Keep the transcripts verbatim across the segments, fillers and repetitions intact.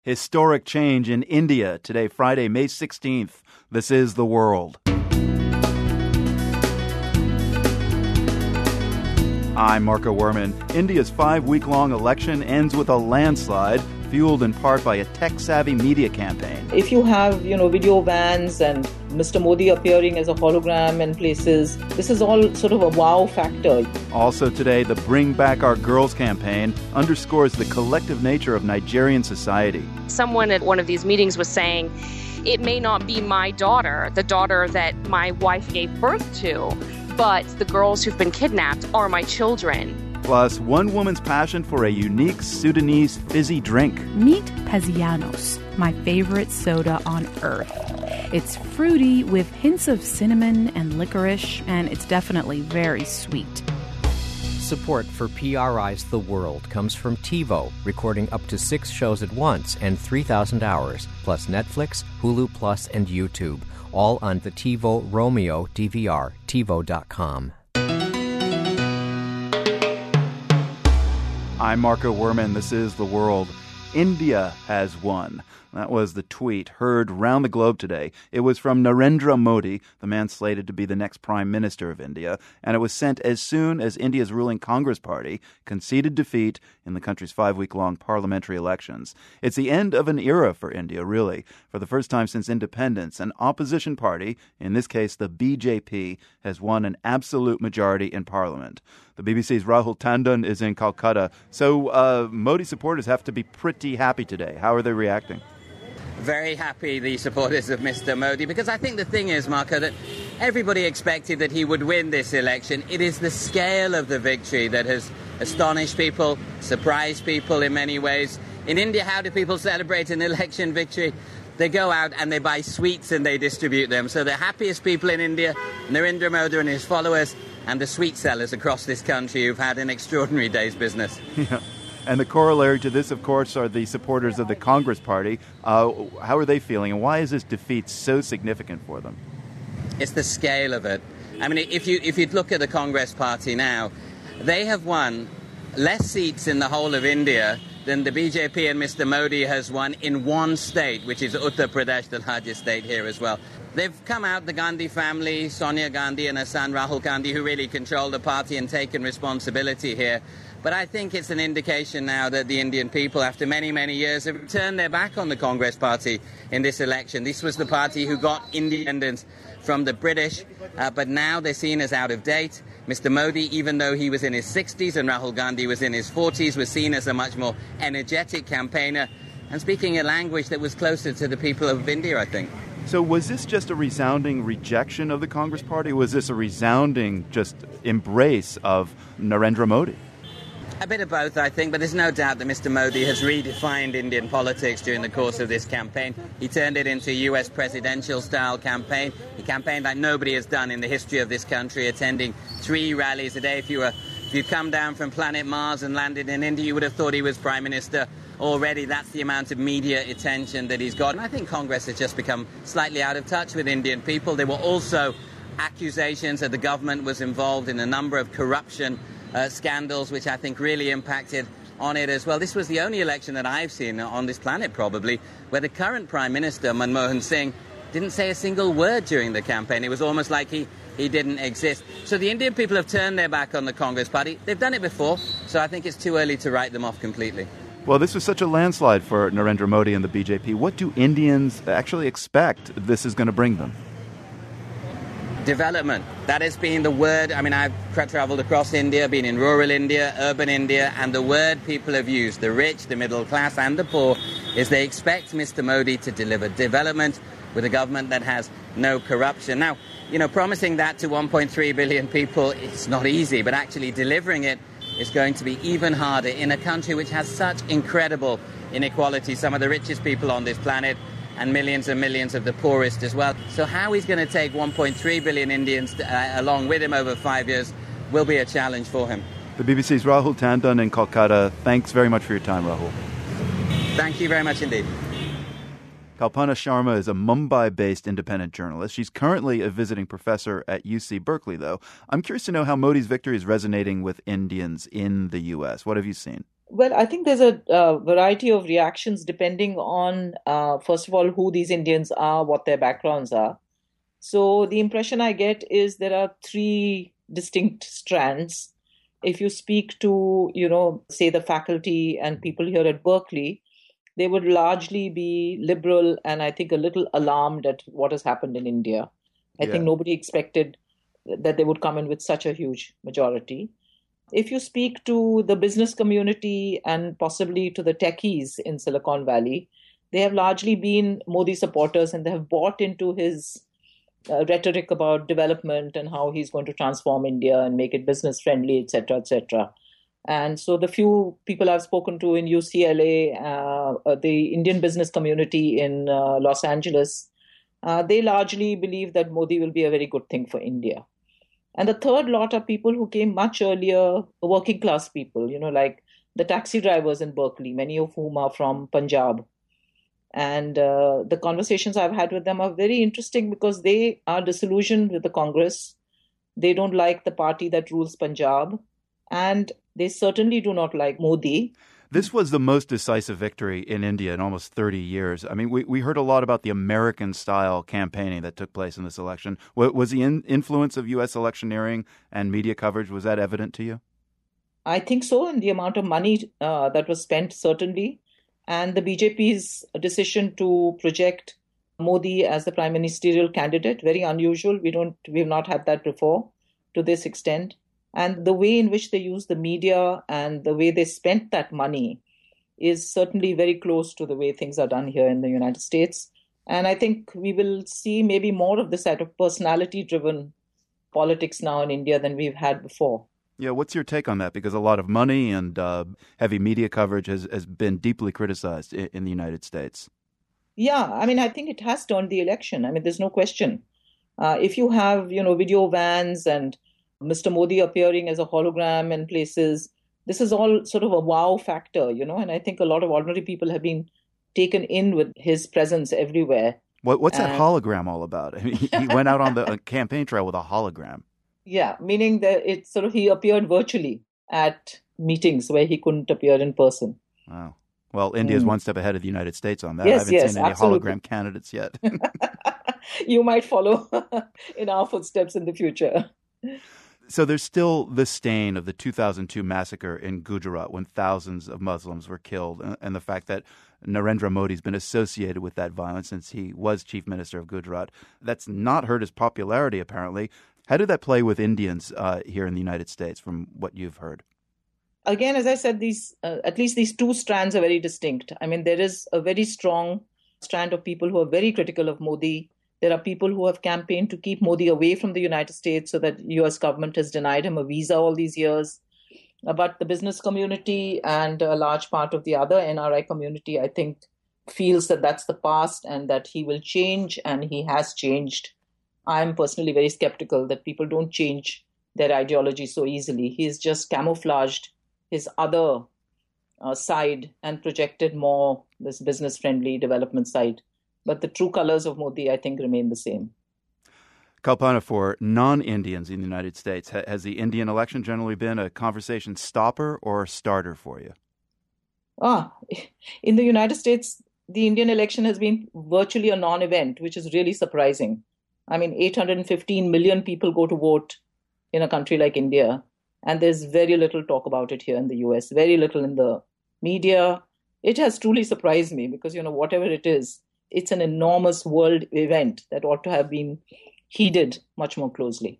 Historic change in India today, Friday, May sixteenth. This is The World. I'm Marco Werman. India's five-week-long election ends with a landslide, fueled in part by a tech-savvy media campaign. If you have, you know, video vans and Mister Modi appearing as a hologram in places, this is all sort of a wow factor. Also today, the Bring Back Our Girls campaign underscores the collective nature of Nigerian society. Someone at one of these meetings was saying, it may not be my daughter, the daughter that my wife gave birth to, but the girls who've been kidnapped are my children. Plus, one woman's passion for a unique Sudanese fizzy drink. Meet Pezianos, my favorite soda on earth. It's fruity with hints of cinnamon and licorice, and it's definitely very sweet. Support for P R I's The World comes from TiVo, recording up to six shows at once and three thousand hours, plus Netflix, Hulu Plus, and YouTube, all on the TiVo Romeo D V R, TiVo dot com. I'm Marco Werman. This is The World. India has won. That was the tweet heard round the globe today. It was from Narendra Modi, the man slated to be the next prime minister of India, and it was sent as soon as India's ruling Congress Party conceded defeat in the country's five-week-long parliamentary elections. It's the end of an era for India, really. For the first time since independence, an opposition party, in this case the B J P, has won an absolute majority in parliament. The B B C's Rahul Tandon is in Calcutta. So uh, Modi supporters have to be pretty happy today. How are they reacting? Very happy, the supporters of Mister Modi, because I think the thing is, Marco, that everybody expected that he would win this election. It is the scale of the victory that has astonished people, surprised people in many ways. In India, how do people celebrate an election victory? They go out and they buy sweets and they distribute them. So the happiest people in India, Narendra Modi and his followers, and the sweet sellers across this country who've had an extraordinary day's business. Yeah. And the corollary to this, of course, are the supporters of the Congress Party. Uh, how are they feeling, and why is this defeat so significant for them? It's the scale of it. I mean, if you if you look at the Congress Party now, they have won less seats in the whole of India than the B J P and Mister Modi has won in one state, which is Uttar Pradesh, the largest state here as well. They've come out, the Gandhi family, Sonia Gandhi and her son Rahul Gandhi, who really control the party and taken responsibility here. But I think it's an indication now that the Indian people, after many, many years, have turned their back on the Congress Party in this election. This was the party who got independence from the British, uh, but now they're seen as out of date. Mister Modi, even though he was in his sixties and Rahul Gandhi was in his forties, was seen as a much more energetic campaigner and speaking a language that was closer to the people of India, I think. So was this just a resounding rejection of the Congress Party? Or was this a resounding just embrace of Narendra Modi? A bit of both, I think, but there's no doubt that Mister Modi has redefined Indian politics during the course of this campaign. He turned it into a U S presidential-style campaign. He campaigned like nobody has done in the history of this country, attending three rallies a day. If you were, if you'd come down from planet Mars and landed in India, you would have thought he was prime minister already. That's the amount of media attention that he's got. And I think Congress has just become slightly out of touch with Indian people. There were also accusations that the government was involved in a number of corruption Uh, scandals, which I think really impacted on it as well. This was the only election that I've seen on this planet, probably, where the current Prime Minister, Manmohan Singh, didn't say a single word during the campaign. It was almost like he, he didn't exist. So the Indian people have turned their back on the Congress Party. They've done it before, so I think it's too early to write them off completely. Well, this was such a landslide for Narendra Modi and the B J P. What do Indians actually expect this is going to bring them? Development. That has been the word. I mean, I've traveled across India, been in rural India, urban India, and the word people have used, the rich, the middle class, and the poor, is they expect Mister Modi to deliver development with a government that has no corruption. Now, you know, promising that to one point three billion people, it's not easy, but actually delivering it is going to be even harder in a country which has such incredible inequality, some of the richest people on this planet, and millions and millions of the poorest as well. So how he's going to take one point three billion Indians uh, along with him over five years will be a challenge for him. The B B C's Rahul Tandon in Kolkata. Thanks very much for your time, Rahul. Thank you very much indeed. Kalpana Sharma is a Mumbai-based independent journalist. She's currently a visiting professor at U C Berkeley, though. I'm curious to know how Modi's victory is resonating with Indians in the U S. What have you seen? Well, I think there's a uh, variety of reactions depending on, uh, first of all, who these Indians are, what their backgrounds are. So the impression I get is there are three distinct strands. If you speak to, you know, say the faculty and people here at Berkeley, they would largely be liberal and I think a little alarmed at what has happened in India. I Yeah. think nobody expected that they would come in with such a huge majority. If you speak to the business community and possibly to the techies in Silicon Valley, they have largely been Modi supporters and they have bought into his uh, rhetoric about development and how he's going to transform India and make it business friendly, et cetera, et cetera. And so the few people I've spoken to in U C L A, uh, uh, the Indian business community in uh, Los Angeles, uh, they largely believe that Modi will be a very good thing for India. And the third lot are people who came much earlier, working class people, you know, like the taxi drivers in Berkeley, many of whom are from Punjab. And uh, the conversations I've had with them are very interesting because they are disillusioned with the Congress. They don't like the party that rules Punjab. And they certainly do not like Modi. This was the most decisive victory in India in almost thirty years. I mean, we, we heard a lot about the American-style campaigning that took place in this election. Was, was the in, influence of U S electioneering and media coverage, was that evident to you? I think so, and the amount of money uh, that was spent, certainly. And the B J P's decision to project Modi as the prime ministerial candidate, very unusual. We don't, we've not had that before to this extent. And the way in which they use the media and the way they spent that money is certainly very close to the way things are done here in the United States. And I think we will see maybe more of this sort of personality-driven politics now in India than we've had before. Yeah, what's your take on that? Because a lot of money and uh, heavy media coverage has, has been deeply criticized in, in the United States. Yeah, I mean, I think it has turned the election. I mean, there's no question. Uh, if you have, you know, video vans and Mister Modi appearing as a hologram in places, this is all sort of a wow factor, you know, and I think a lot of ordinary people have been taken in with his presence everywhere. What, what's that And- hologram all about? I mean, he he went out on the uh, campaign trail with a hologram. Yeah, meaning that it's sort of he appeared virtually at meetings where he couldn't appear in person. Wow. Well, India's Mm. one step ahead of the United States on that. Yes, I haven't yes, seen any absolutely. hologram candidates yet. You might follow in our footsteps in the future. So there's still the stain of the two thousand two massacre in Gujarat when thousands of Muslims were killed, and, and the fact that Narendra Modi's been associated with that violence since he was chief minister of Gujarat. That's not hurt his popularity, apparently. How did that play with Indians uh, here in the United States, from what you've heard? Again, as I said, these uh, at least these two strands are very distinct. I mean, there is a very strong strand of people who are very critical of Modi. There are people who have campaigned to keep Modi away from the United States so that U S government has denied him a visa all these years. Uh, But the business community and a large part of the other N R I community, I think, feels that that's the past and that he will change, and he has changed. I'm personally very skeptical that people don't change their ideology so easily. He's just camouflaged his other uh, side and projected more this business-friendly development side. But the true colors of Modi, I think, remain the same. Kalpana, for non-Indians in the United States, ha- has the Indian election generally been a conversation stopper or starter for you? Ah, in the United States, the Indian election has been virtually a non-event, which is really surprising. I mean, eight hundred fifteen million people go to vote in a country like India, and there's very little talk about it here in the U S, very little in the media. It has truly surprised me because, you know, whatever it is, it's an enormous world event that ought to have been heeded much more closely.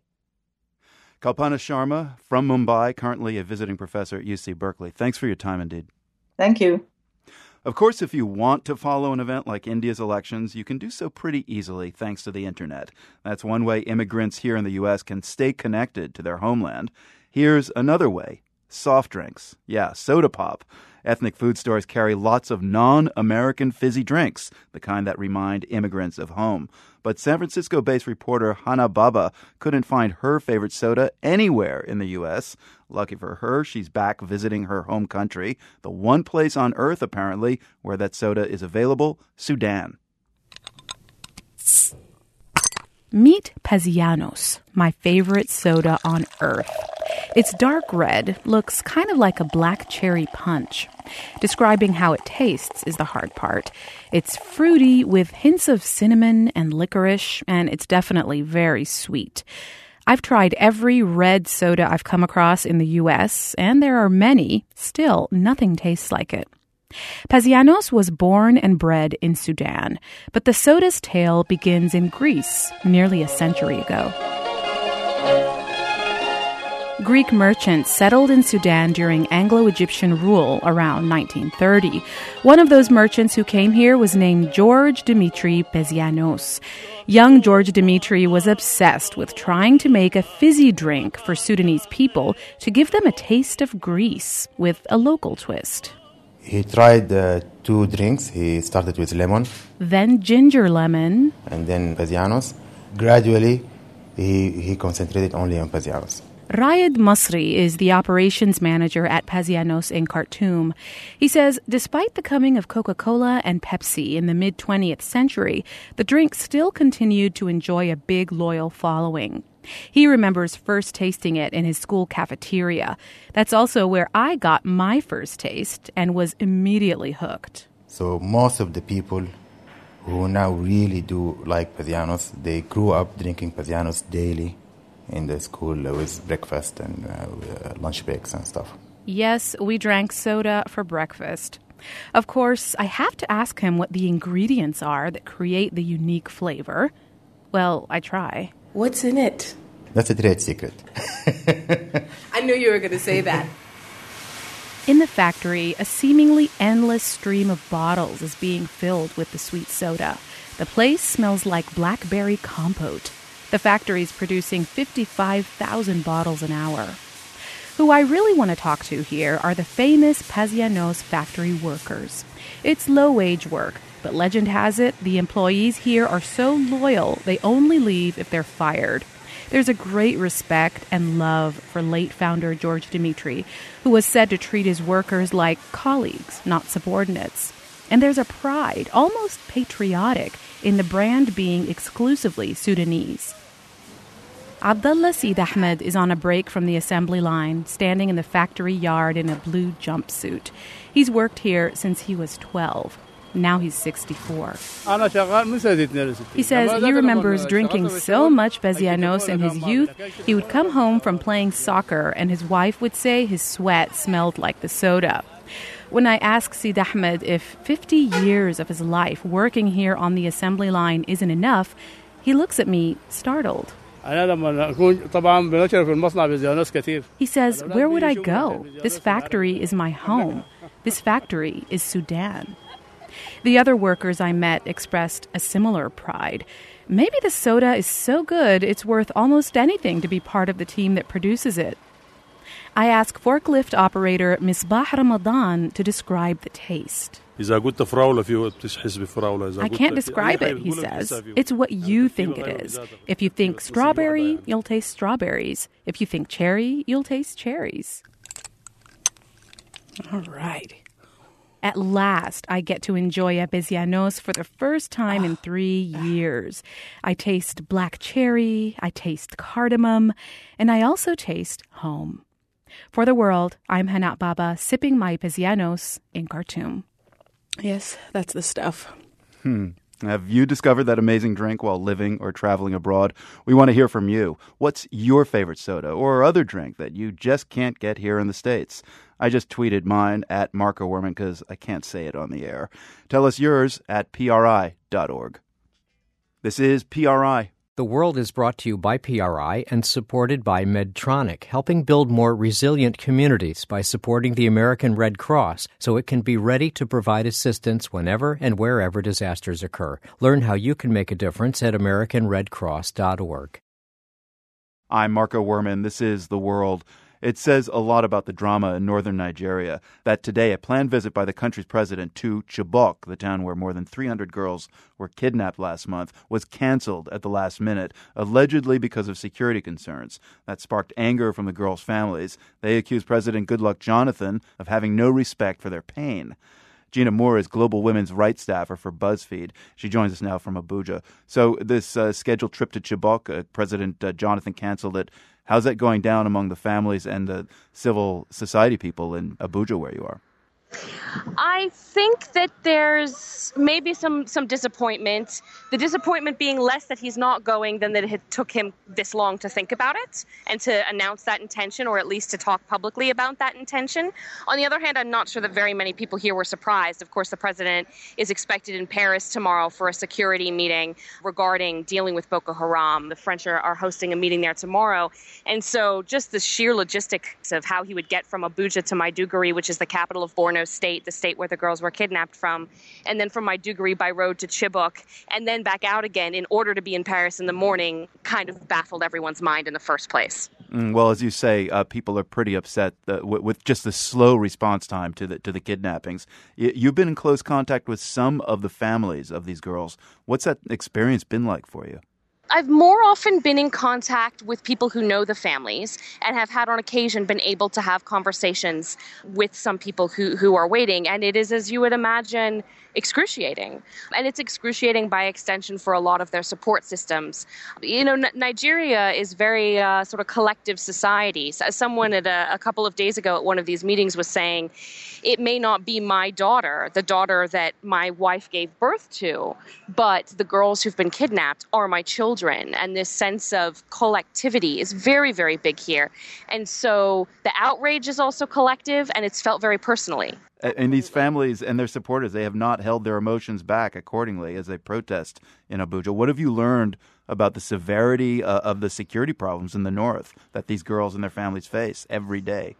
Kalpana Sharma from Mumbai, currently a visiting professor at U C Berkeley. Thanks for your time, indeed. Thank you. Of course, if you want to follow an event like India's elections, you can do so pretty easily thanks to the internet. That's one way immigrants here in the U S can stay connected to their homeland. Here's another way. Soft drinks. Yeah, soda pop. Ethnic food stores carry lots of non-American fizzy drinks, the kind that remind immigrants of home. But San Francisco-based reporter Hannah Baba couldn't find her favorite soda anywhere in the U S. Lucky for her, she's back visiting her home country, the one place on earth, apparently, where that soda is available, Sudan. Meet Pezianos, my favorite soda on earth. It's dark red, looks kind of like a black cherry punch. Describing how it tastes is the hard part. It's fruity with hints of cinnamon and licorice, and it's definitely very sweet. I've tried every red soda I've come across in the U S, and there are many. Still, nothing tastes like it. Pezianos was born and bred in Sudan, but the soda's tale begins in Greece nearly a century ago. Greek merchants settled in Sudan during Anglo-Egyptian rule around nineteen thirty. One of those merchants who came here was named George Dimitri Pezianos. Young George Dimitri was obsessed with trying to make a fizzy drink for Sudanese people to give them a taste of Greece with a local twist. He tried uh, two drinks. He started with lemon. Then ginger lemon. And then Pezianos. Gradually, he, he concentrated only on Pezianos. Rayed Masri is the operations manager at Pezianos in Khartoum. He says despite the coming of Coca-Cola and Pepsi in the mid-twentieth century, the drink still continued to enjoy a big loyal following. He remembers first tasting it in his school cafeteria. That's also where I got my first taste and was immediately hooked. So most of the people who now really do like Pezianos, they grew up drinking Pezianos daily in the school with breakfast and uh, lunch breaks and stuff. Yes, we drank soda for breakfast. Of course, I have to ask him what the ingredients are that create the unique flavor. Well, I try. What's in it? That's a trade secret. I knew you were going to say that. In the factory, a seemingly endless stream of bottles is being filled with the sweet soda. The place smells like blackberry compote. The factory's producing fifty-five thousand bottles an hour. Who I really want to talk to here are the famous Pezianos factory workers. It's low-wage work, but legend has it the employees here are so loyal they only leave if they're fired. There's a great respect and love for late founder George Dimitri, who was said to treat his workers like colleagues, not subordinates. And there's a pride, almost patriotic, in the brand being exclusively Sudanese. Abdullah Seed Ahmed is on a break from the assembly line, standing in the factory yard in a blue jumpsuit. He's worked here since he was twelve. Now he's sixty-four. He says he remembers drinking so much Pezianos in his youth, he would come home from playing soccer and his wife would say his sweat smelled like the soda. When I ask Seed Ahmed if fifty years of his life working here on the assembly line isn't enough, he looks at me startled. He says, where would I go? This factory is my home. This factory is Sudan. The other workers I met expressed a similar pride. Maybe the soda is so good it's worth almost anything to be part of the team that produces it. I ask forklift operator Misbah Ramadan to describe the taste. I can't describe it, he says. It's what you think it is. If you think strawberry, you'll taste strawberries. If you think cherry, you'll taste cherries. All right. At last, I get to enjoy a Pezianos for the first time in three years. I taste black cherry, I taste cardamom, and I also taste home. For the world, I'm Hanat Baba, sipping my Pezianos in Khartoum. Yes, that's the stuff. Hmm. Have you discovered that amazing drink while living or traveling abroad? We want to hear from you. What's your favorite soda or other drink that you just can't get here in the States? I just tweeted mine at Marco Werman because I can't say it on the air. Tell us yours at P R I dot org. This is P R I. The World is brought to you by P R I and supported by Medtronic, helping build more resilient communities by supporting the American Red Cross so it can be ready to provide assistance whenever and wherever disasters occur. Learn how you can make a difference at American Red Cross dot org. I'm Marco Werman. This is The World. It says a lot about the drama in northern Nigeria that today a planned visit by the country's president to Chibok, the town where more than three hundred girls were kidnapped last month, was canceled at the last minute, allegedly because of security concerns. That sparked anger from the girls' families. They accused President Goodluck Jonathan of having no respect for their pain. Gina Moore is Global Women's Rights Staffer for BuzzFeed. She joins us now from Abuja. So this uh, scheduled trip to Chibok, uh, President uh, Jonathan canceled it. How's that going down among the families and the civil society people in Abuja where you are? I think that there's maybe some, some disappointment. The disappointment being less that he's not going than that it took him this long to think about it and to announce that intention, or at least to talk publicly about that intention. On the other hand, I'm not sure that very many people here were surprised. Of course, the president is expected in Paris tomorrow for a security meeting regarding dealing with Boko Haram. The French are, are hosting a meeting there tomorrow. And so just the sheer logistics of how he would get from Abuja to Maiduguri, which is the capital of Borno State, the state where the girls were kidnapped from, and then from Maiduguri by road to Chibok, and then back out again in order to be in Paris in the morning, kind of baffled everyone's mind in the first place. Mm, well, as you say, uh, people are pretty upset uh, w- with just the slow response time to the to the kidnappings. Y- you've been in close contact with some of the families of these girls. What's that experience been like for you? I've more often been in contact with people who know the families and have had on occasion been able to have conversations with some people who, who are waiting. And it is, as you would imagine, excruciating. And it's excruciating by extension for a lot of their support systems. You know, N- Nigeria is very uh, sort of collective society. So someone at a, a couple of days ago at one of these meetings was saying, it may not be my daughter, the daughter that my wife gave birth to, but the girls who've been kidnapped are my children. And this sense of collectivity is very, very big here. And so the outrage is also collective, and it's felt very personally. And these families and their supporters, they have not held their emotions back accordingly as they protest in Abuja. What have you learned about the severity uh, of the security problems in the north that these girls and their families face every day?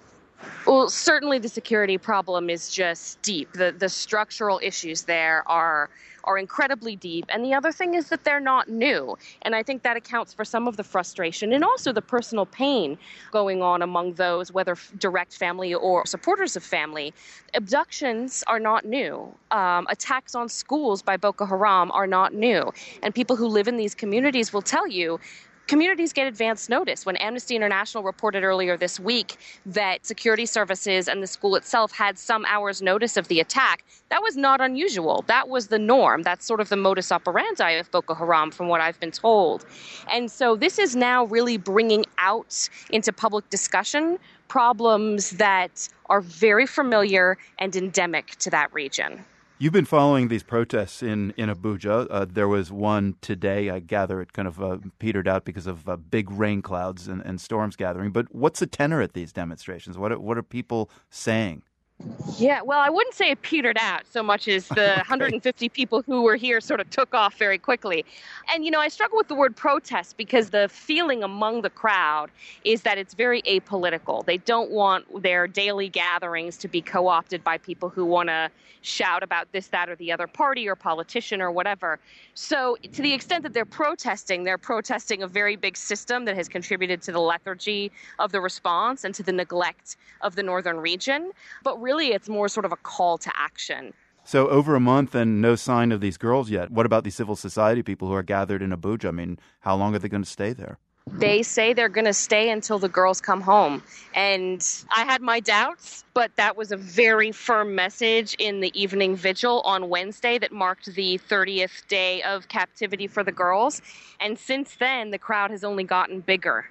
Well, certainly the security problem is just deep. The the structural issues there are are incredibly deep. And the other thing is that they're not new. And I think that accounts for some of the frustration and also the personal pain going on among those, whether direct family or supporters of family. Abductions are not new. Um, attacks on schools by Boko Haram are not new. And people who live in these communities will tell you communities get advance notice. When Amnesty International reported earlier this week that security services and the school itself had some hours notice of the attack, that was not unusual. That was the norm. That's sort of the modus operandi of Boko Haram, from what I've been told. And so this is now really bringing out into public discussion problems that are very familiar and endemic to that region. You've been following these protests in, in Abuja. Uh, there was one today. I gather it kind of uh, petered out because of uh, big rain clouds and, and storms gathering. But what's the tenor at these demonstrations? What are, what are people saying? Yeah, well, I wouldn't say it petered out so much as the okay. one hundred fifty people who were here sort of took off very quickly. And, you know, I struggle with the word protest because the feeling among the crowd is that it's very apolitical. They don't want their daily gatherings to be co-opted by people who want to shout about this, that, or the other party or politician or whatever. So to the extent that they're protesting, they're protesting a very big system that has contributed to the lethargy of the response and to the neglect of the northern region. But really, it's more sort of a call to action. So over a month and no sign of these girls yet. What about the civil society people who are gathered in Abuja? I mean, how long are they going to stay there? They say they're going to stay until the girls come home. And I had my doubts, but that was a very firm message in the evening vigil on Wednesday that marked the thirtieth day of captivity for the girls. And since then, the crowd has only gotten bigger.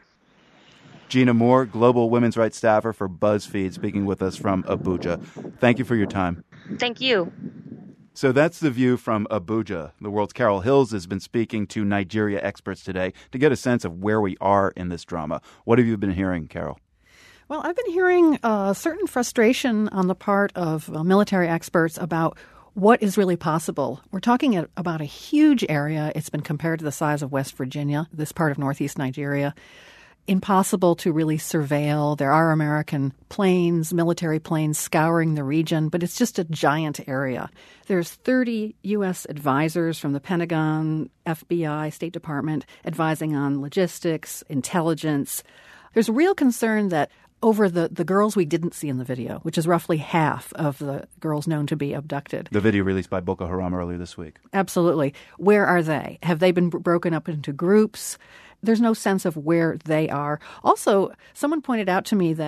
Gina Moore, Global Women's Rights Staffer for BuzzFeed, speaking with us from Abuja. Thank you for your time. Thank you. So that's the view from Abuja. The World's Carol Hills has been speaking to Nigeria experts today to get a sense of where we are in this drama. What have you been hearing, Carol? Well, I've been hearing a certain frustration on the part of uh, military experts about what is really possible. We're talking about a huge area. It's been compared to the size of West Virginia, this part of northeast Nigeria. Impossible to really surveil. There are American planes, military planes scouring the region, but it's just a giant area. There's thirty U S advisors from the Pentagon, F B I, State Department advising on logistics, intelligence. There's real concern that over the, the girls we didn't see in the video, which is roughly half of the girls known to be abducted. The video released by Boko Haram earlier this week. Absolutely. Where are they? Have they been b- broken up into groups? There's no sense of where they are. Also, someone pointed out to me that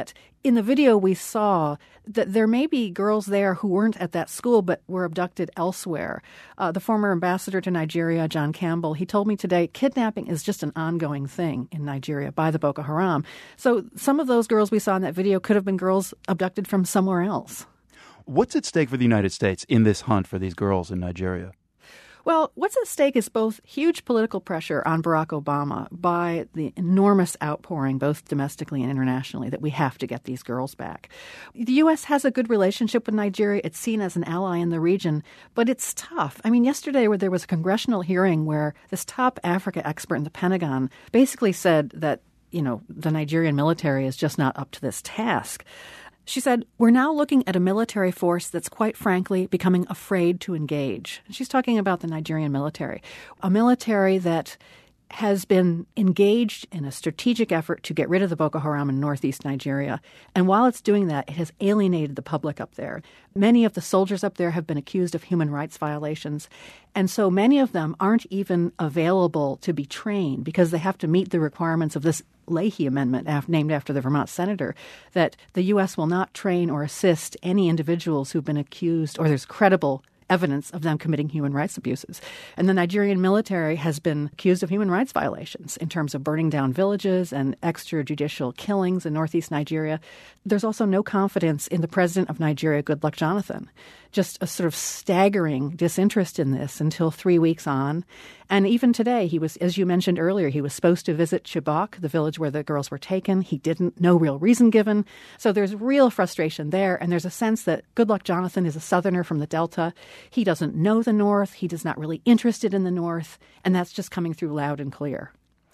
in the video we saw that there may be girls there who weren't at that school but were abducted elsewhere. Uh, the former ambassador to Nigeria, John Campbell, he told me today kidnapping is just an ongoing thing in Nigeria by the Boko Haram. So some of those girls we saw in that video could have been girls abducted from somewhere else. What's at stake for the United States in this hunt for these girls in Nigeria? Well, what's at stake is both huge political pressure on Barack Obama by the enormous outpouring, both domestically and internationally, that we have to get these girls back. The U S has a good relationship with Nigeria. It's seen as an ally in the region, but it's tough. I mean, yesterday where there was a congressional hearing where this top Africa expert in the Pentagon basically said that, you know, the Nigerian military is just not up to this task. She said, we're now looking at a military force that's quite frankly becoming afraid to engage. She's talking about the Nigerian military, a military that has been engaged in a strategic effort to get rid of the Boko Haram in northeast Nigeria. And while it's doing that, it has alienated the public up there. Many of the soldiers up there have been accused of human rights violations. And so many of them aren't even available to be trained because they have to meet the requirements of this Leahy Amendment, named after the Vermont senator, that the U S will not train or assist any individuals who've been accused or there's credible evidence of them committing human rights abuses. And the Nigerian military has been accused of human rights violations in terms of burning down villages and extrajudicial killings in northeast Nigeria. There's also no confidence in the president of Nigeria, Goodluck Jonathan. Just a sort of staggering disinterest in this until three weeks on. And even today, he was, as you mentioned earlier, he was supposed to visit Chibok, the village where the girls were taken. He didn't. No real reason given. So there's real frustration there. And there's a sense that Goodluck Jonathan is a southerner from the Delta. He doesn't know the North. He is not really interested in the North. And that's just coming through loud and clear.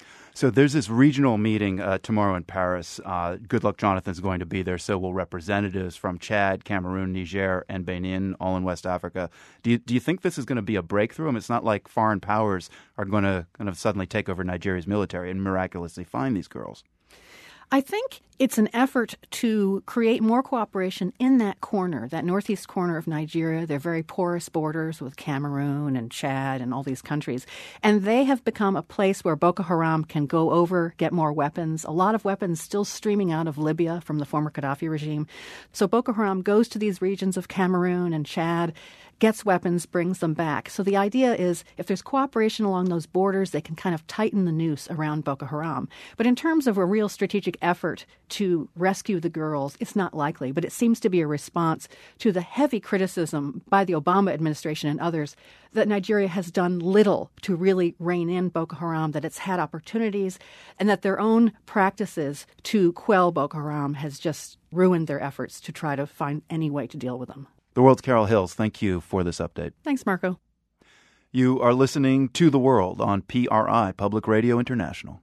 So there's this regional meeting uh, tomorrow in Paris. Uh, Goodluck Jonathan's going to be there. So will representatives from Chad, Cameroon, Niger, and Benin, all in West Africa. Do you, do you think this is going to be a breakthrough? I mean, it's not like foreign powers are going to kind of suddenly take over Nigeria's military and miraculously find these girls. I think it's an effort to create more cooperation in that corner, that northeast corner of Nigeria. They're very porous borders with Cameroon and Chad and all these countries. And they have become a place where Boko Haram can go over, get more weapons. A lot of weapons still streaming out of Libya from the former Gaddafi regime. So Boko Haram goes to these regions of Cameroon and Chad, gets weapons, brings them back. So the idea is if there's cooperation along those borders, they can kind of tighten the noose around Boko Haram. But in terms of a real strategic effort to rescue the girls, it's not likely. But it seems to be a response to the heavy criticism by the Obama administration and others that Nigeria has done little to really rein in Boko Haram, that it's had opportunities, and that their own practices to quell Boko Haram has just ruined their efforts to try to find any way to deal with them. The World's Carol Hills, thank you for this update. Thanks, Marco. You are listening to The World on P R I, Public Radio International.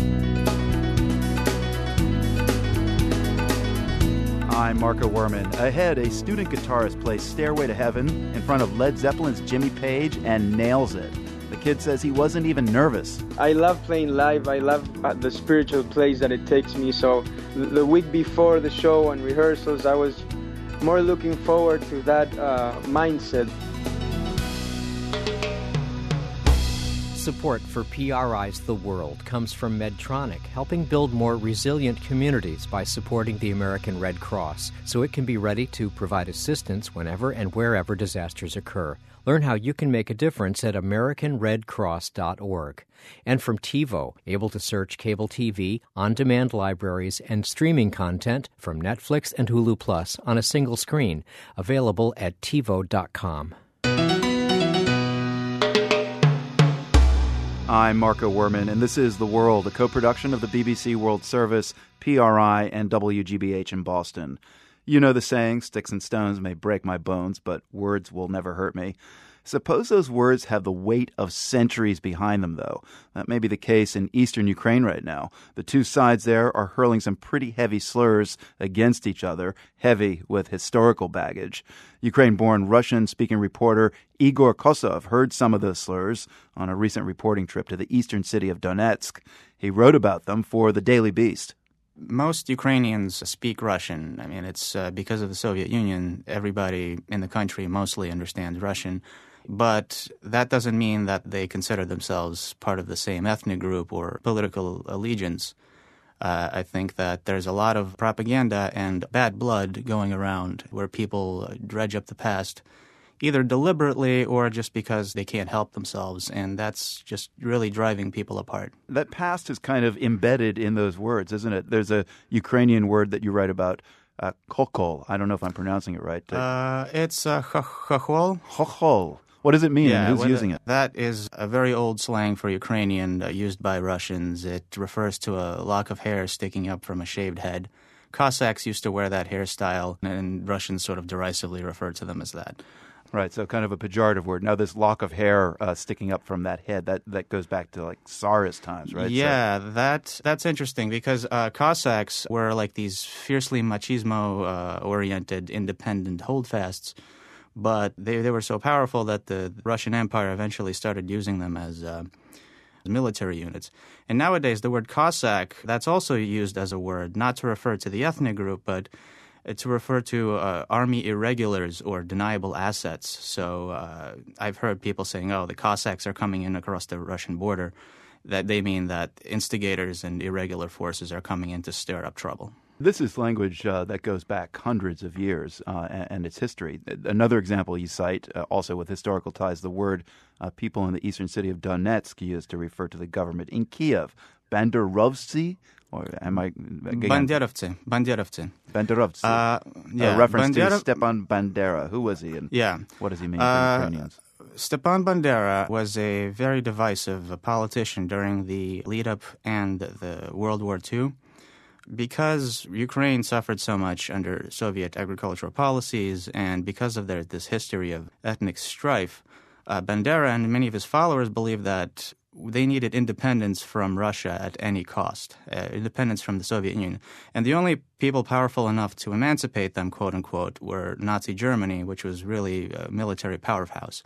I'm Marco Werman. Ahead, a student guitarist plays Stairway to Heaven in front of Led Zeppelin's Jimmy Page and nails it. The kid says he wasn't even nervous. I love playing live. I love the spiritual place that it takes me. So the week before the show and rehearsals, I was more looking forward to that uh, mindset. Support for P R I's The World comes from Medtronic, helping build more resilient communities by supporting the American Red Cross, so it can be ready to provide assistance whenever and wherever disasters occur. Learn how you can make a difference at american red cross dot org. And from TiVo, able to search cable T V, on-demand libraries, and streaming content from Netflix and Hulu Plus on a single screen, available at tivo dot com. I'm Marco Werman, and this is The World, a co-production of the B B C World Service, P R I, and W G B H in Boston. You know the saying, sticks and stones may break my bones, but words will never hurt me. Suppose those words have the weight of centuries behind them, though. That may be the case in eastern Ukraine right now. The two sides there are hurling some pretty heavy slurs against each other, heavy with historical baggage. Ukraine-born Russian-speaking reporter Igor Kosov heard some of those slurs on a recent reporting trip to the eastern city of Donetsk. He wrote about them for the Daily Beast. Most Ukrainians speak Russian. I mean, it's uh, because of the Soviet Union, everybody in the country mostly understands Russian. But that doesn't mean that they consider themselves part of the same ethnic group or political allegiance. Uh, I think that there's a lot of propaganda and bad blood going around where people dredge up the past, either deliberately or just because they can't help themselves, and that's just really driving people apart. That past is kind of embedded in those words, isn't it? There's a Ukrainian word that you write about, uh, chokhol. I don't know if I'm pronouncing it right. Uh, it's uh, chokhol. Chokhol. What does it mean, yeah, and who's using it? That is a very old slang for Ukrainian uh, used by Russians. It refers to a lock of hair sticking up from a shaved head. Cossacks used to wear that hairstyle, and Russians sort of derisively refer to them as that. Right, so kind of a pejorative word. Now, this lock of hair uh, sticking up from that head, that, that goes back to like Tsarist times, right? Yeah, so. that that's interesting because uh, Cossacks were like these fiercely machismo-oriented, uh, independent holdfasts, but they, they were so powerful that the Russian Empire eventually started using them as uh, military units. And nowadays, the word Cossack, that's also used as a word, not to refer to the ethnic group, but to refer to uh, army irregulars or deniable assets. So uh, I've heard people saying, oh, the Cossacks are coming in across the Russian border. That they mean that instigators and irregular forces are coming in to stir up trouble. This is language uh, that goes back hundreds of years uh, and, and its history. Another example you cite, uh, also with historical ties, the word uh, people in the eastern city of Donetsk used to refer to the government in Kiev. Banderovцы? Or am I Banderovцы. Banderovцы. Banderovцы. Uh, yeah. A reference Bandera- to Stepan Bandera. Who was he, and yeah. what does he mean uh, for Ukrainians? Stepan Bandera was a very divisive politician during the lead-up and the World War Two. Because Ukraine suffered so much under Soviet agricultural policies and because of their this history of ethnic strife, uh, Bandera and many of his followers believed that they needed independence from Russia at any cost, uh, independence from the Soviet Union. And the only people powerful enough to emancipate them, quote-unquote, were Nazi Germany, which was really a military powerhouse.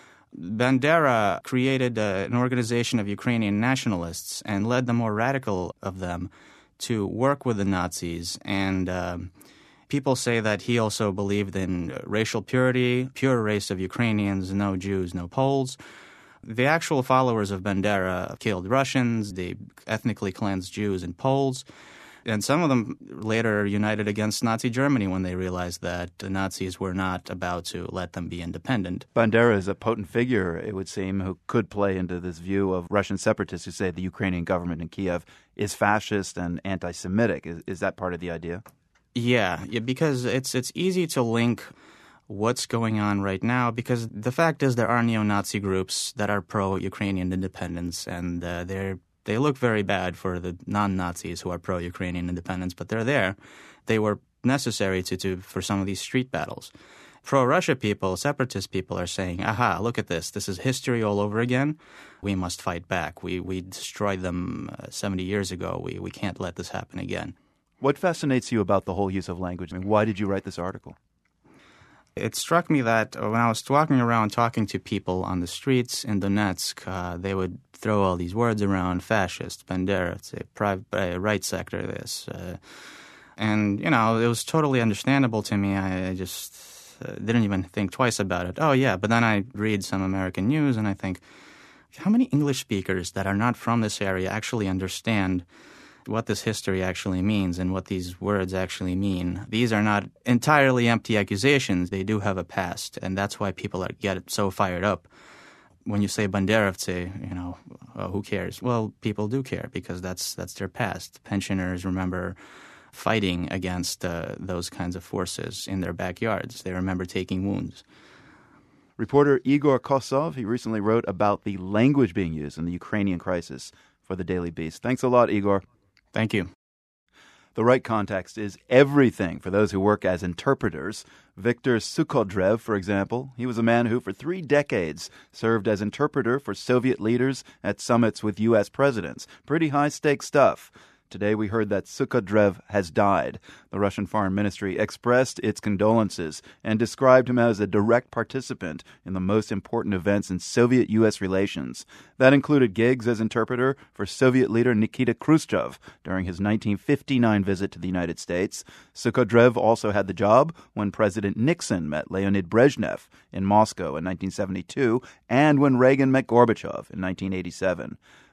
Bandera created uh, an organization of Ukrainian nationalists and led the more radical of them to work with the Nazis. And um, people say that he also believed in racial purity, pure race of Ukrainians, no Jews, no Poles. The actual followers of Bandera killed Russians, they ethnically cleansed Jews and Poles, and some of them later united against Nazi Germany when they realized that the Nazis were not about to let them be independent. Bandera is a potent figure, it would seem, who could play into this view of Russian separatists who say the Ukrainian government in Kiev is fascist and anti-Semitic. Is, is that part of the idea? Yeah, yeah, because it's it's easy to link what's going on right now, because the fact is there are neo-Nazi groups that are pro-Ukrainian independence, and uh, they're they look very bad for the non-Nazis who are pro-Ukrainian independence, but they're there. They were necessary to, to for some of these street battles. Pro-Russia people, separatist people are saying, aha, look at this. This is history all over again. We must fight back. We we destroyed them uh, seventy years ago. We, we can't let this happen again. What fascinates you about the whole use of language? I mean, why did you write this article? It struck me that when I was walking around talking to people on the streets in Donetsk, uh, they would throw all these words around: fascist, Bandera, it's a private, uh, right sector, this. Uh, and, you know, it was totally understandable to me. I, I just uh, didn't even think twice about it. Oh, yeah, but then I read some American news and I think, how many English speakers that are not from this area actually understand what this history actually means and what these words actually mean? These are not entirely empty accusations. They do have a past, and that's why people are, get so fired up. When you say Banderovцы, you know, oh, who cares? Well, people do care because that's that's their past. Pensioners remember fighting against uh, those kinds of forces in their backyards. They remember taking wounds. Reporter Igor Kosov, he recently wrote about the language being used in the Ukrainian crisis for the Daily Beast. Thanks a lot, Igor. Thank you. The right context is everything for those who work as interpreters. Viktor Sukhodrev, for example, he was a man who for three decades served as interpreter for Soviet leaders at summits with U S presidents. Pretty high-stakes stuff. Today we heard that Sukhodrev has died. The Russian Foreign Ministry expressed its condolences and described him as a direct participant in the most important events in Soviet-U S relations. That included gigs as interpreter for Soviet leader Nikita Khrushchev during his nineteen fifty-nine visit to the United States. Sukhodrev also had the job when President Nixon met Leonid Brezhnev in Moscow in nineteen seventy-two and when Reagan met Gorbachev in nineteen eighty-seven.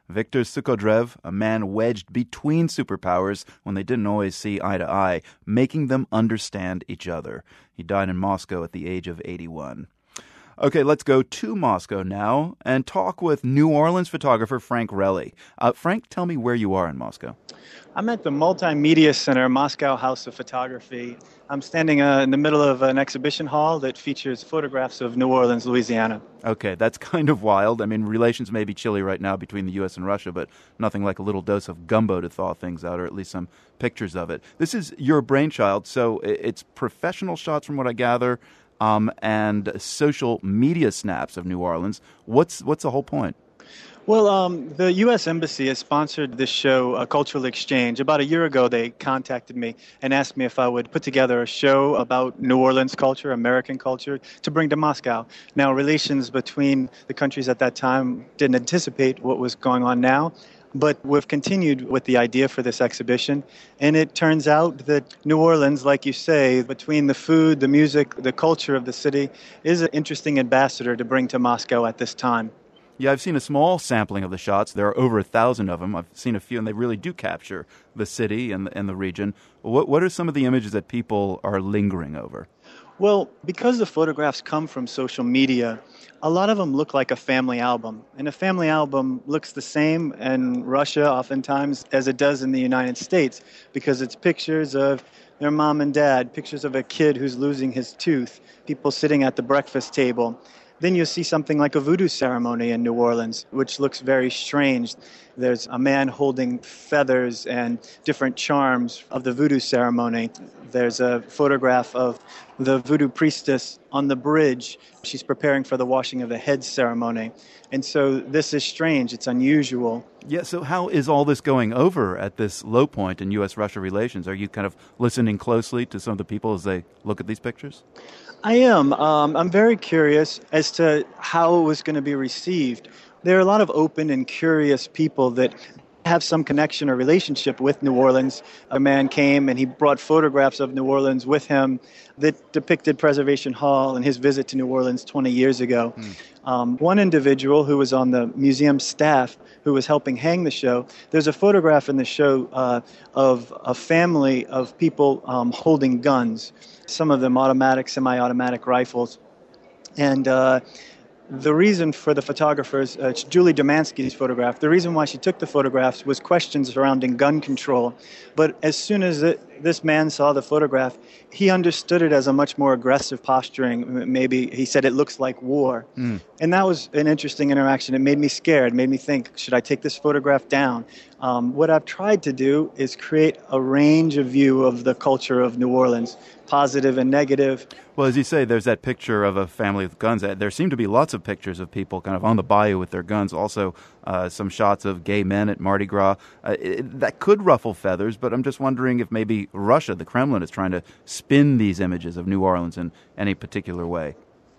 Viktor Sukodrev, a man wedged between superpowers when they didn't always see eye to eye, making them understand each other. He died in Moscow at the age of eighty-one. Okay, let's go to Moscow now and talk with New Orleans photographer Frank Relli. Uh, Frank, tell me where you are in Moscow. I'm at the Multimedia Center, Moscow House of Photography. I'm standing uh, in the middle of an exhibition hall that features photographs of New Orleans, Louisiana. Okay, that's kind of wild. I mean, relations may be chilly right now between the U S and Russia, but nothing like a little dose of gumbo to thaw things out, or at least some pictures of it. This is your brainchild, so it's professional shots from what I gather, um, and social media snaps of New Orleans. What's what's the whole point? Well, um, the U S Embassy has sponsored this show, uh, Cultural Exchange. About a year ago, they contacted me and asked me if I would put together a show about New Orleans culture, American culture, to bring to Moscow. Now, relations between the countries at that time didn't anticipate what was going on now, but we've continued with the idea for this exhibition, and it turns out that New Orleans, like you say, between the food, the music, the culture of the city, is an interesting ambassador to bring to Moscow at this time. Yeah, I've seen a small sampling of the shots. There are over a thousand of them. I've seen a few, and they really do capture the city and the, and the region. What what are some of the images that people are lingering over? Well, because the photographs come from social media, a lot of them look like a family album. And a family album looks the same in Russia oftentimes as it does in the United States, because it's pictures of their mom and dad, pictures of a kid who's losing his tooth, people sitting at the breakfast table. Then you see something like a voodoo ceremony in New Orleans, which looks very strange. There's a man holding feathers and different charms of the voodoo ceremony. There's a photograph of the voodoo priestess on the bridge. She's preparing for the washing of the head ceremony. And so this is strange. It's unusual. Yeah, so how is all this going over at this low point in U S Russia relations? Are you kind of listening closely to some of the people as they look at these pictures? I am. Um, I'm very curious as to how it was going to be received. There are a lot of open and curious people that have some connection or relationship with New Orleans. A man came and he brought photographs of New Orleans with him that depicted Preservation Hall and his visit to New Orleans twenty years ago. Mm. Um, one individual who was on the museum staff who was helping hang the show, there's a photograph in the show uh, of a family of people um, holding guns, some of them automatic, semi-automatic rifles. And uh, the reason for the photographers, uh, it's Julie Domansky's photograph, the reason why she took the photographs was questions surrounding gun control. But as soon as it, this man saw the photograph, he understood it as a much more aggressive posturing. Maybe he said it looks like war. Mm. And that was an interesting interaction. It made me scared, made me think, should I take this photograph down? Um, what I've tried to do is create a range of view of the culture of New Orleans, positive and negative. Well, as you say, there's that picture of a family with guns. There seem to be lots of pictures of people kind of on the bayou with their guns. Also, uh, some shots of gay men at Mardi Gras. Uh, it, that could ruffle feathers, but I'm just wondering if maybe Russia, the Kremlin, is trying to spin these images of New Orleans in any particular way.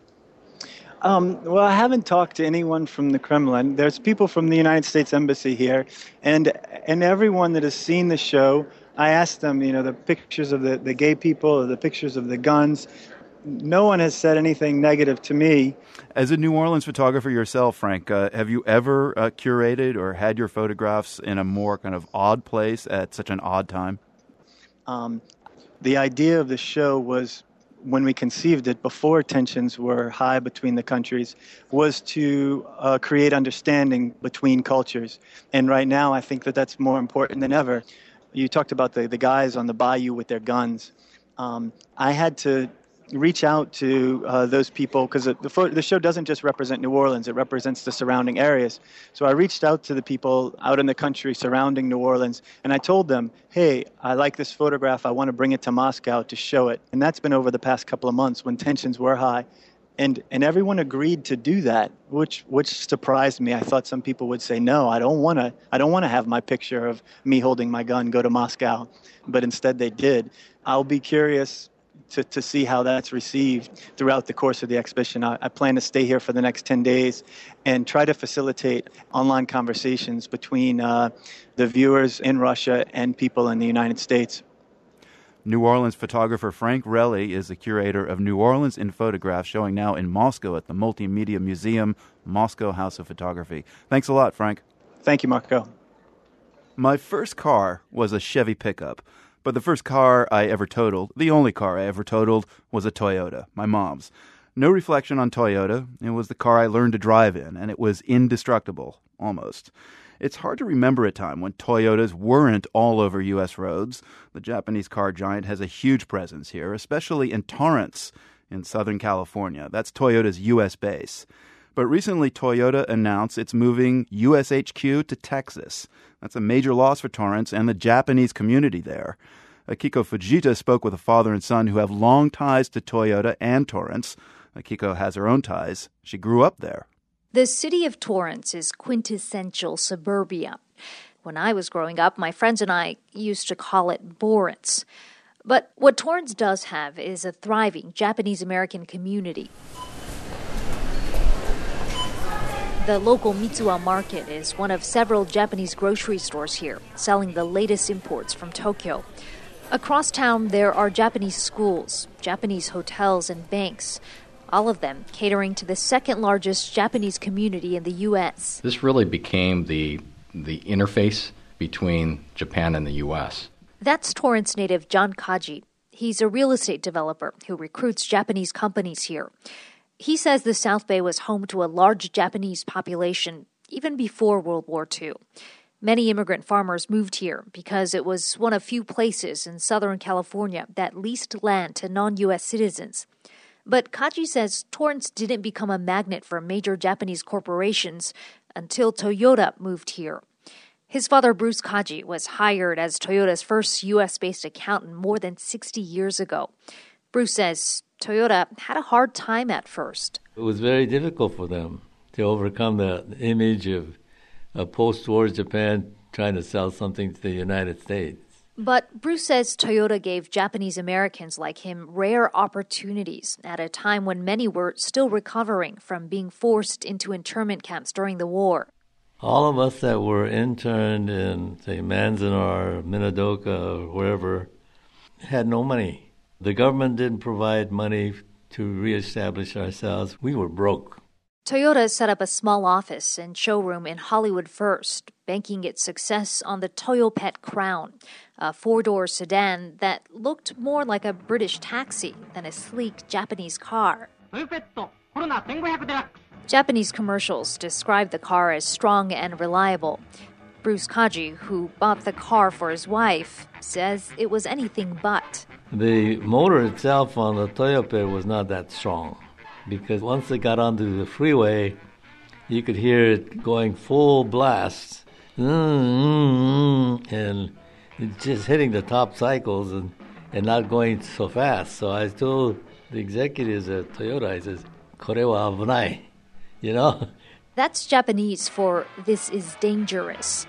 Um, well, I haven't talked to anyone from the Kremlin. There's people from the United States Embassy here, and and everyone that has seen the show, I asked them, you know, the pictures of the, the gay people, or the pictures of the guns. No one has said anything negative to me. As a New Orleans photographer yourself, Frank, uh, have you ever uh, curated or had your photographs in a more kind of odd place at such an odd time? Um, the idea of the show was, when we conceived it, before tensions were high between the countries, was to uh, create understanding between cultures. And right now, I think that that's more important than ever. You talked about the, the guys on the bayou with their guns. Um, I had to reach out to uh, those people, because the, the show doesn't just represent New Orleans, it represents the surrounding areas. So I reached out to the people out in the country surrounding New Orleans, and I told them, hey, I like this photograph, I want to bring it to Moscow to show it. And that's been over the past couple of months when tensions were high. And and everyone agreed to do that, which which surprised me. I thought some people would say, no, I don't want to I don't want to have my picture of me holding my gun go to Moscow. But instead they did. I'll be curious to, to see how that's received throughout the course of the exhibition. I, I plan to stay here for the next ten days and try to facilitate online conversations between uh, the viewers in Russia and people in the United States. New Orleans photographer Frank Relli is the curator of New Orleans in Photographs, showing now in Moscow at the Multimedia Museum, Moscow House of Photography. Thanks a lot, Frank. Thank you, Marco. My first car was a Chevy pickup, but the first car I ever totaled, the only car I ever totaled, was a Toyota, my mom's. No reflection on Toyota. It was the car I learned to drive in, and it was indestructible, almost. It's hard to remember a time when Toyotas weren't all over U S roads. The Japanese car giant has a huge presence here, especially in Torrance in Southern California. That's Toyota's U S base. But recently, Toyota announced it's moving U S H Q to Texas. That's a major loss for Torrance and the Japanese community there. Akiko Fujita spoke with a father and son who have long ties to Toyota and Torrance. Akiko has her own ties. She grew up there. The city of Torrance is quintessential suburbia. When I was growing up, my friends and I used to call it Borrance. But what Torrance does have is a thriving Japanese-American community. The local Mitsuwa market is one of several Japanese grocery stores here, selling the latest imports from Tokyo. Across town, there are Japanese schools, Japanese hotels, and banks, all of them catering to the second largest Japanese community in the U S. This really became the the interface between Japan and the U S. That's Torrance native John Kaji. He's a real estate developer who recruits Japanese companies here. He says the South Bay was home to a large Japanese population even before World War Two. Many immigrant farmers moved here because it was one of few places in Southern California that leased land to non-U S citizens. But Kaji says Torrance didn't become a magnet for major Japanese corporations until Toyota moved here. His father, Bruce Kaji, was hired as Toyota's first U S-based accountant more than sixty years ago. Bruce says Toyota had a hard time at first. It was very difficult for them to overcome the image of a post-war Japan trying to sell something to the United States. But Bruce says Toyota gave Japanese Americans like him rare opportunities at a time when many were still recovering from being forced into internment camps during the war. All of us that were interned in, say, Manzanar, Minidoka, or wherever, had no money. The government didn't provide money to reestablish ourselves. We were broke. Toyota set up a small office and showroom in Hollywood first, banking its success on the Toyopet Crown, a four-door sedan that looked more like a British taxi than a sleek Japanese car. Japanese commercials describe the car as strong and reliable. Bruce Kaji, who bought the car for his wife, says it was anything but. The motor itself on the Toyopet was not that strong, because once it got onto the freeway, you could hear it going full blast, and just hitting the top cycles and, and not going so fast. So I told the executives at Toyota, I says, "Kore wa abunai," you know? That's Japanese for "this is dangerous."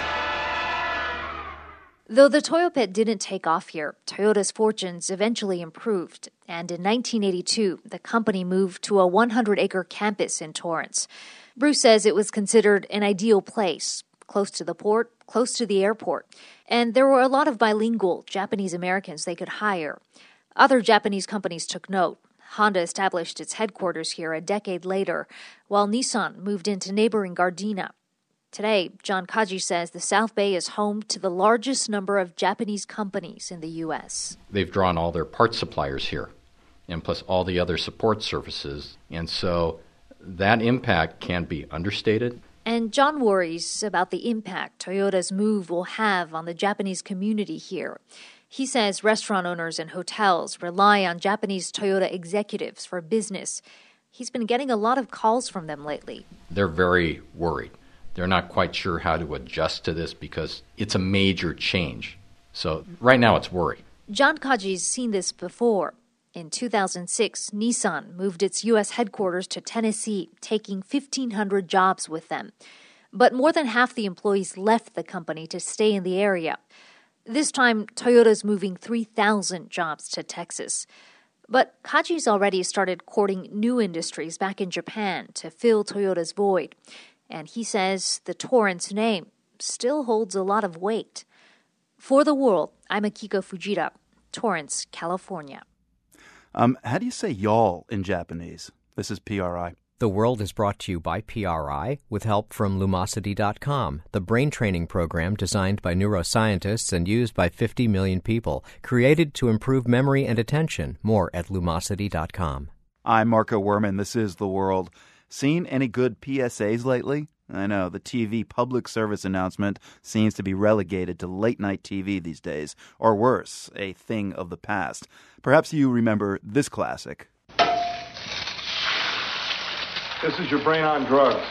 Though the Toyopet didn't take off here, Toyota's fortunes eventually improved, and in nineteen eighty-two, the company moved to a one hundred acre campus in Torrance. Bruce says it was considered an ideal place, close to the port, close to the airport, and there were a lot of bilingual Japanese Americans they could hire. Other Japanese companies took note. Honda established its headquarters here a decade later, while Nissan moved into neighboring Gardena. Today, John Kaji says the South Bay is home to the largest number of Japanese companies in the U S. They've drawn all their parts suppliers here, and plus all the other support services, and so that impact can't be understated. And John worries about the impact Toyota's move will have on the Japanese community here. He says restaurant owners and hotels rely on Japanese Toyota executives for business. He's been getting a lot of calls from them lately. They're very worried. They're not quite sure how to adjust to this because it's a major change. So right now it's worry. John Kaji's seen this before. In two thousand six, Nissan moved its U S headquarters to Tennessee, taking fifteen hundred jobs with them. But more than half the employees left the company to stay in the area. This time, Toyota's moving three thousand jobs to Texas. But Kaji's already started courting new industries back in Japan to fill Toyota's void. And he says the Torrance name still holds a lot of weight. For The World, I'm Akiko Fujita, Torrance, California. Um, how do you say y'all in Japanese? This is P R I. The World is brought to you by P R I with help from Lumosity dot com, the brain training program designed by neuroscientists and used by fifty million people, created to improve memory and attention. More at Lumosity dot com. I'm Marco Werman. This is The World. Seen any good P S As lately? I know, the T V public service announcement seems to be relegated to late-night T V these days, or worse, a thing of the past. Perhaps you remember this classic. This is your brain on drugs.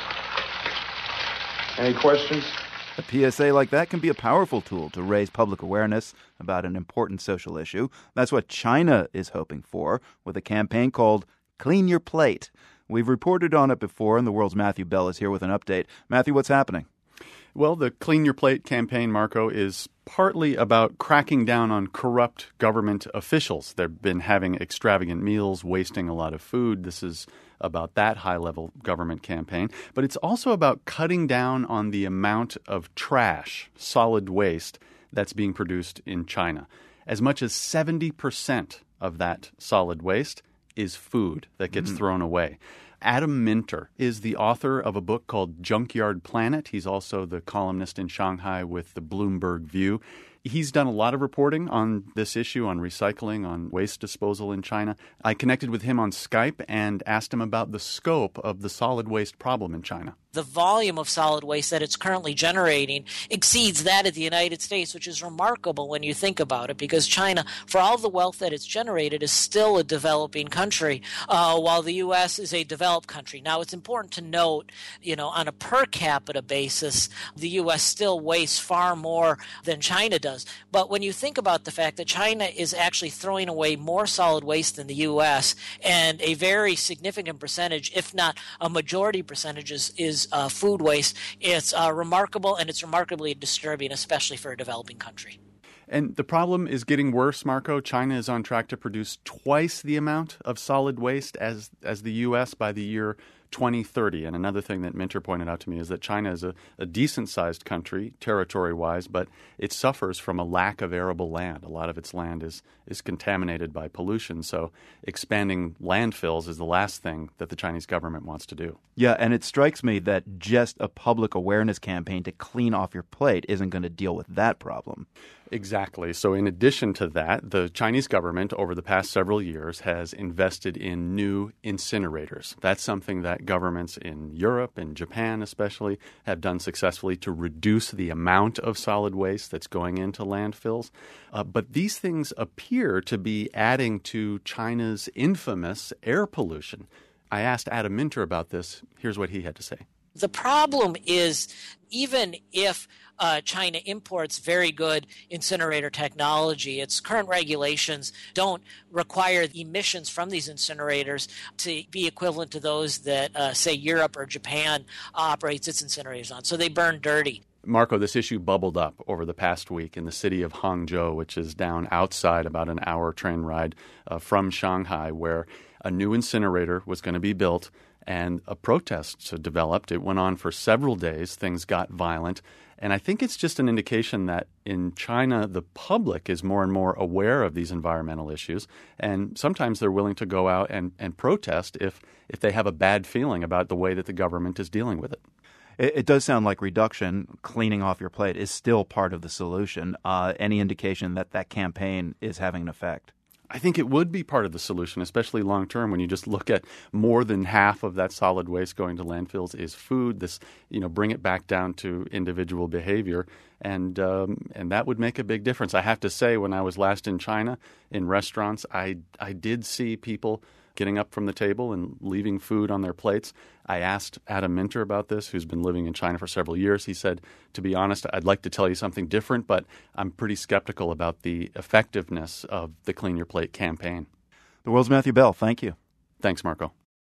Any questions? A P S A like that can be a powerful tool to raise public awareness about an important social issue. That's what China is hoping for with a campaign called Clean Your Plate. We've reported on it before, and The World's Matthew Bell is here with an update. Matthew, what's happening? Well, the Clean Your Plate campaign, Marco, is partly about cracking down on corrupt government officials. They've been having extravagant meals, wasting a lot of food. This is about that high-level government campaign. But it's also about cutting down on the amount of trash, solid waste, that's being produced in China. As much as seventy percent of that solid waste is food that gets mm. thrown away. Adam Minter is the author of a book called Junkyard Planet. He's also the columnist in Shanghai with the Bloomberg View. He's done a lot of reporting on this issue, on recycling, on waste disposal in China. I connected with him on Skype and asked him about the scope of the solid waste problem in China. The volume of solid waste that it's currently generating exceeds that of the United States, which is remarkable when you think about it, because China, for all the wealth that it's generated, is still a developing country, uh, while the U S is a developed country. Now, it's important to note, you know, on a per capita basis, the U S still wastes far more than China does. But when you think about the fact that China is actually throwing away more solid waste than the U S, and a very significant percentage, if not a majority percentage, is, is Uh, food waste, it's uh, remarkable, and it's remarkably disturbing, especially for a developing country. And the problem is getting worse, Marco. China is on track to produce twice the amount of solid waste as as the U S by the year twenty thirty. And another thing that Minter pointed out to me is that China is a, a decent-sized country, territory-wise, but it suffers from a lack of arable land. A lot of its land is, is contaminated by pollution, so expanding landfills is the last thing that the Chinese government wants to do. Yeah, and it strikes me that just a public awareness campaign to clean off your plate isn't going to deal with that problem. Exactly. So in addition to that, the Chinese government over the past several years has invested in new incinerators. That's something that governments in Europe and Japan especially have done successfully to reduce the amount of solid waste that's going into landfills. Uh, but these things appear to be adding to China's infamous air pollution. I asked Adam Minter about this. Here's what he had to say. The problem is, even if uh, China imports very good incinerator technology, its current regulations don't require emissions from these incinerators to be equivalent to those that, uh, say, Europe or Japan operates its incinerators on. So they burn dirty. Marco, this issue bubbled up over the past week in the city of Hangzhou, which is down outside about an hour train ride uh, from Shanghai, where a new incinerator was going to be built. And a protest developed. It went on for several days. Things got violent. And I think it's just an indication that in China, the public is more and more aware of these environmental issues. And sometimes they're willing to go out and, and protest if, if they have a bad feeling about the way that the government is dealing with it. It, it does sound like reduction, cleaning off your plate, is still part of the solution. Uh, any indication that that campaign is having an effect? I think it would be part of the solution, especially long-term, when you just look at more than half of that solid waste going to landfills is food. This, you know, bring it back down to individual behavior, and um, and that would make a big difference. I have to say, when I was last in China, in restaurants, I I did see people getting up from the table and leaving food on their plates. I asked Adam Minter about this, who's been living in China for several years. He said, to be honest, I'd like to tell you something different, but I'm pretty skeptical about the effectiveness of the Clean Your Plate campaign. The World's Matthew Bell, thank you. Thanks, Marco.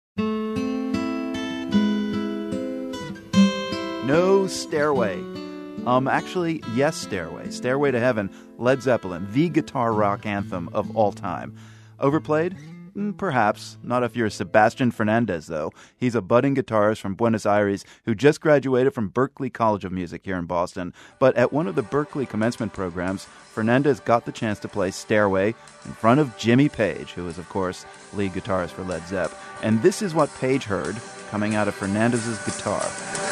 No Stairway. Um, actually, yes, Stairway. Stairway to Heaven, Led Zeppelin, the guitar rock anthem of all time. Overplayed? Perhaps. Not if you're Sebastian Fernandez, though. He's a budding guitarist from Buenos Aires who just graduated from Berklee College of Music here in Boston. But at one of the Berklee commencement programs, Fernandez got the chance to play Stairway in front of Jimmy Page, who is, of course, lead guitarist for Led Zepp. And this is what Page heard coming out of Fernandez's guitar.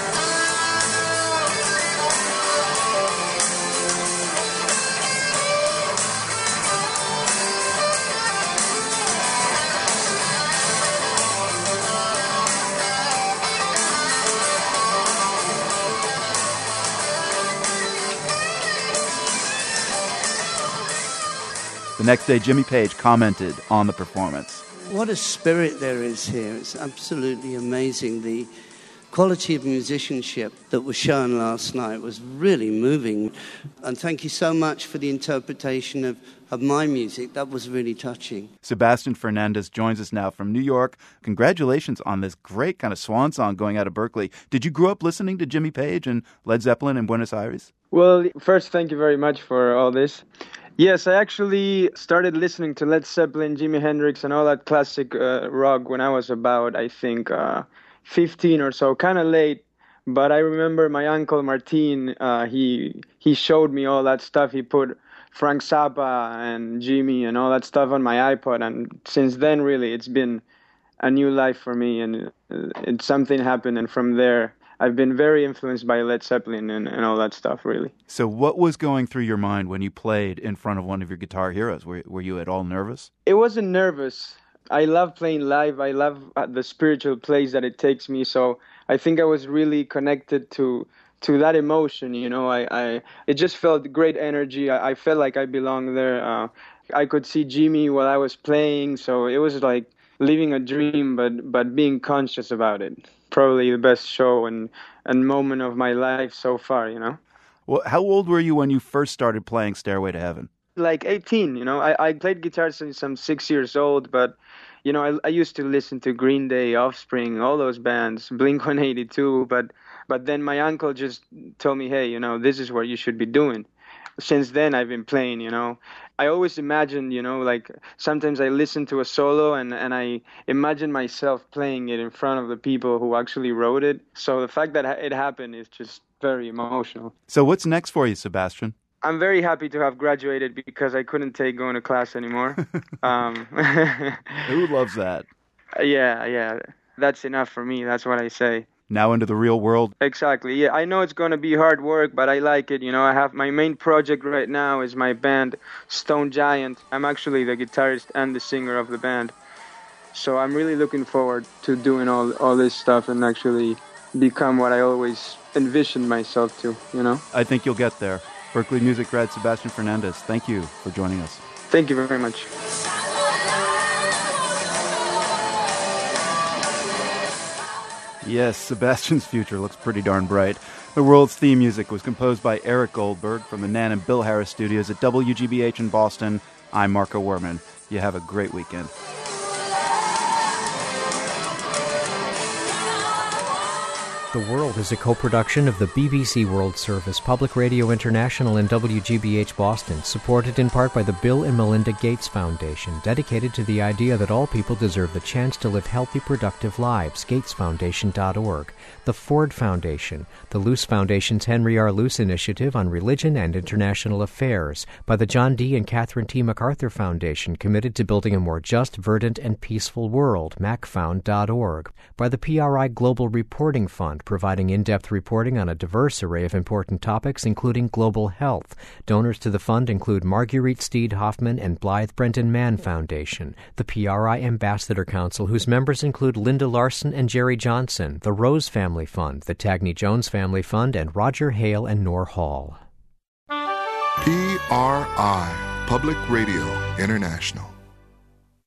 The next day, Jimmy Page commented on the performance. What a spirit there is here. It's absolutely amazing. The quality of musicianship that was shown last night was really moving. And thank you so much for the interpretation of, of my music. That was really touching. Sebastian Fernandez joins us now from New York. Congratulations on this great kind of swan song going out of Berkeley. Did you grow up listening to Jimmy Page and Led Zeppelin in Buenos Aires? Well, first, thank you very much for all this. Yes, I actually started listening to Led Zeppelin, Jimi Hendrix, and all that classic uh, rock when I was about, I think, uh, fifteen or so, kind of late. But I remember my uncle Martin, uh, he he showed me all that stuff. He put Frank Zappa and Jimmy and all that stuff on my iPod. And since then, really, it's been a new life for me. And it, something happened, and from there, I've been very influenced by Led Zeppelin and, and all that stuff, really. So what was going through your mind when you played in front of one of your guitar heroes? Were, were you at all nervous? It wasn't nervous. I love playing live. I love the spiritual place that it takes me. So I think I was really connected to to that emotion, you know. I, I It just felt great energy. I, I felt like I belonged there. Uh, I could see Jimmy while I was playing. So it was like living a dream, but but being conscious about it. Probably the best show and, and moment of my life so far, you know. Well, how old were you when you first started playing Stairway to Heaven? Like eighteen, you know. I, I played guitar since I'm six years old, but, you know, I, I used to listen to Green Day, Offspring, all those bands, Blink one eighty-two, but, but then my uncle just told me, hey, you know, this is what you should be doing. Since then, I've been playing, you know. I always imagined, you know, like sometimes I listen to a solo and, and I imagine myself playing it in front of the people who actually wrote it. So the fact that it happened is just very emotional. So what's next for you, Sebastian? I'm very happy to have graduated because I couldn't take going to class anymore. um, Who loves that? Yeah, yeah. That's enough for me. That's what I say. Now into the real world? Exactly. Yeah, I know it's going to be hard work, but I like it. You know, I have my main project right now is my band, Stone Giant. I'm actually the guitarist and the singer of the band. So I'm really looking forward to doing all, all this stuff and actually become what I always envisioned myself to, you know? I think you'll get there. Berkeley music grad Sebastian Fernandez, thank you for joining us. Thank you very much. Yes, Sebastian's future looks pretty darn bright. The world's theme music was composed by Eric Goldberg from the Nan and Bill Harris studios at W G B H in Boston. I'm Marco Werman. You have a great weekend. The World is a co-production of the B B C World Service, Public Radio International, and W G B H Boston, supported in part by the Bill and Melinda Gates Foundation, dedicated to the idea that all people deserve the chance to live healthy, productive lives, gates foundation dot org. The Ford Foundation, the Luce Foundation's Henry R. Luce Initiative on Religion and International Affairs, by the John D. and Catherine T. MacArthur Foundation, committed to building a more just, verdant, and peaceful world, mac found dot org, by the P R I Global Reporting Fund, providing in-depth reporting on a diverse array of important topics, including global health. Donors to the fund include Marguerite Steed Hoffman and Blythe Brenton Mann Foundation, the P R I Ambassador Council, whose members include Linda Larson and Jerry Johnson, the Rose Family Fund, the Tagney Jones Family Fund, and Roger Hale and Nor Hall. P R I, Public Radio International.